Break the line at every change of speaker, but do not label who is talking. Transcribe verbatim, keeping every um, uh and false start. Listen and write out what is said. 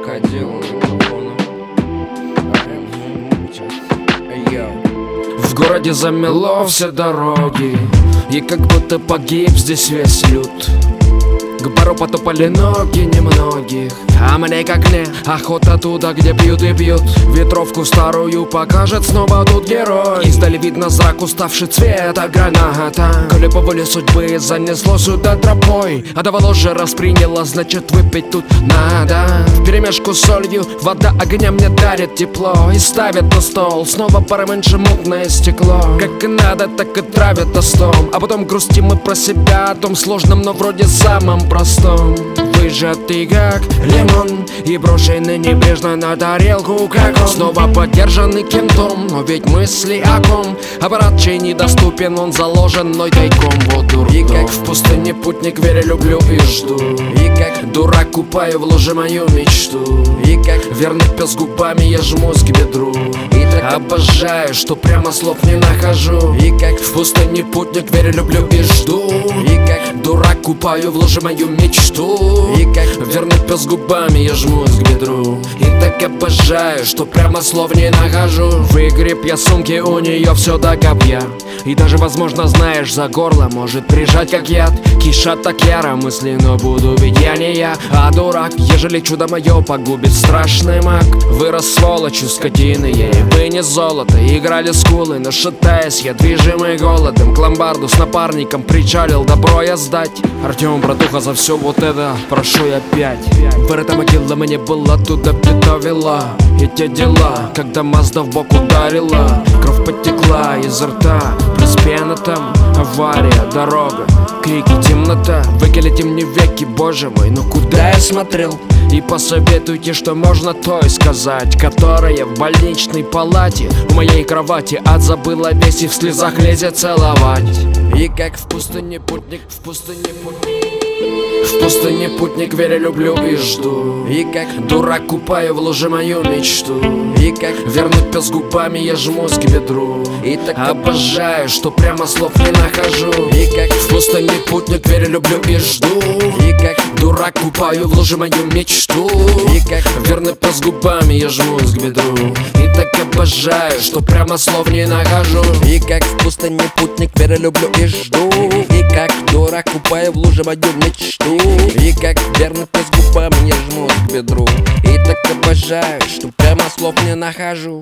ходил микрофоном. В городе замело все дороги, и как будто погиб здесь весь люд. К бару потопали ноги немногих, а мне как не охота туда, где пьют и пьют. Ветровку старую покажет снова тут герой. Издали видно зрак, уставший цвета граната. Коли по воле судьбы занесло сюда тропой, а давало же расприняло, значит выпить тут надо. Вперемешку с солью вода огня мне дарит тепло и ставит на стол снова пара меньше мутное стекло. Как и надо, так и травит тостом, а потом грустим мы про себя о том сложном, но вроде самом простом. Выжатый как лимон и брошенный небрежно на тарелку, как он. Снова поддержанный кем-то, но ведь мысли о ком. Аппарат чей недоступен, он заложен мной тайком. Вот дурдом. И как в пустыне путник, верю, люблю и жду. И как дурак купаю в луже мою мечту. И как верный пес губами я жмусь к бедру. И так обожаю, что прямо слов не нахожу. И как в пустыне путник, верю, люблю и жду. И как дурак купаю в луже мою мечту. И как верный пес губами я жмусь к бедру. И так обожаю, что прямо слов не нахожу. Выгреб я сумки, у нее все до копья. И даже, возможно, знаешь, за горло может прижать как яд. Кишат так яро мысли, но буду ведь я не я, а дурак. Ежели чудо мое погубит страшный маг. Вырос сволочью скотины, ей бы не золото. Играли скулы, но шатаясь я движимый голодом. К ломбарду с напарником причалил, добро я сдать. Артем, братуха, за все вот это прошу я опять. Вырыта могила мне была, туда приготовила. И те дела, когда Мазда в бок ударила. Кровь потекла из рта, плюс пена там. Авария, дорога, крики, темнота. Выколите мне веки, боже мой, ну куда я смотрел? И посоветуйте, что можно то и сказать, которая в больничной палате у моей кровати ад забыла весь и в слезах лезет целовать. И как в пустыне путник, в пустыне путник, в пустыне путник, верю, люблю и жду. И как дурак купаю в луже мою мечту. И как верный пес губами я жмусь к бедру. И так обожаю, что прямо слов не нахожу. И как в пустыне путник, верю, люблю и жду. И как дурак купаю в луже мою мечту. И как верный пес губами я жмусь к бедру. И так обожаю, что прямо слов не нахожу.
И как в пустыне путник, верю, люблю и жду. И как дурак купаю в луже мою мечту. И как верный пес губами я жмусь к бедру. И так обожаю, что прямо слов не нахожу.